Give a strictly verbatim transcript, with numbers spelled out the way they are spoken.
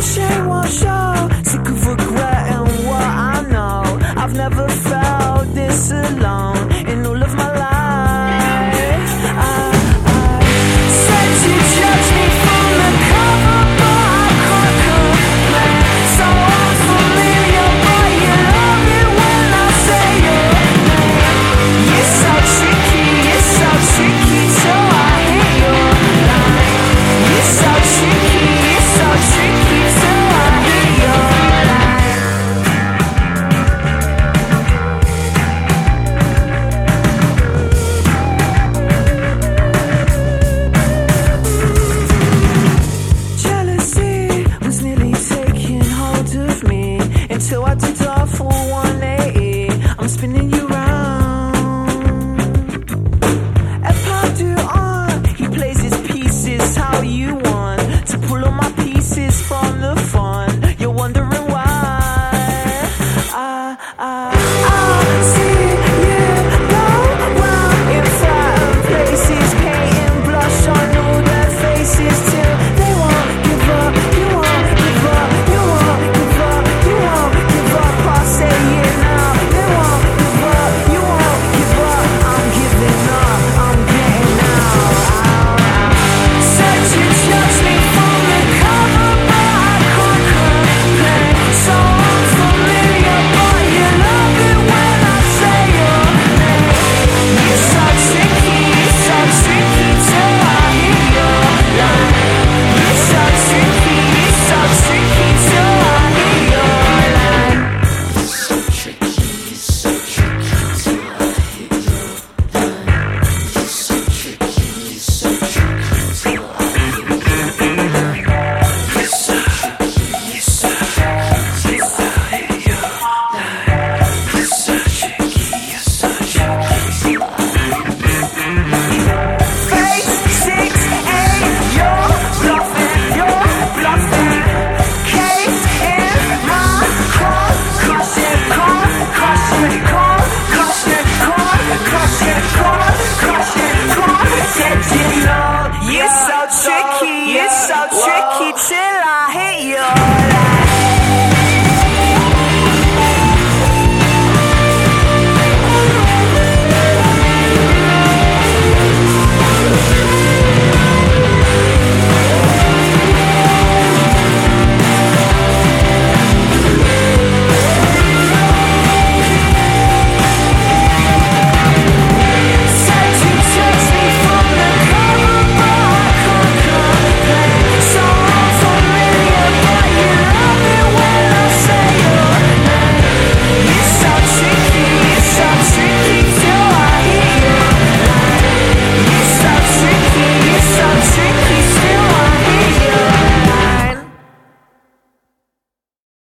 shame won't show. Sick of regretting what I know. I've never felt this alone in all of my life. I, I said you judge me from the cover, but I can't complain. So unfamiliar, but you love it when I say your name. You're so tricky, you're so tricky till I hit your line. You're so tricky, you're so tricky till I hit your line. Jealousy was nearly taking hold of me until I did a full one eighty. I'm spinning you round. Et pas du un, he plays his pieces how you want to pull all my pieces from the fun. You're wondering why I, I, I see you go round in flat places, painting blush on all their faces till they won't give up. You won't give up. You won't give up. You won't give up. I say it now. They won't give up. You won't give up. I'm giving up. I'm getting out. Said you judge me from the cover, but I can't complain. So unfamiliar, but you love it when I say your name. You're so tricky, you're so tricky till I hit your line. You're so tricky, you're so tricky till I hit your line. So tricky, you're so tricky till I hit your line. You're so tricky, you're so tricky till I hit your line. You're so tricky, you're so tricky till I hit your line. You're so tricky, you're so tricky till I Face six eight, you're bluffing, you're bluffing. Case in my car, crush it, car, crush it, car, crush it, car, crush it, car, crush it, car. Said you know you're so tricky, you're so tricky till I hit you.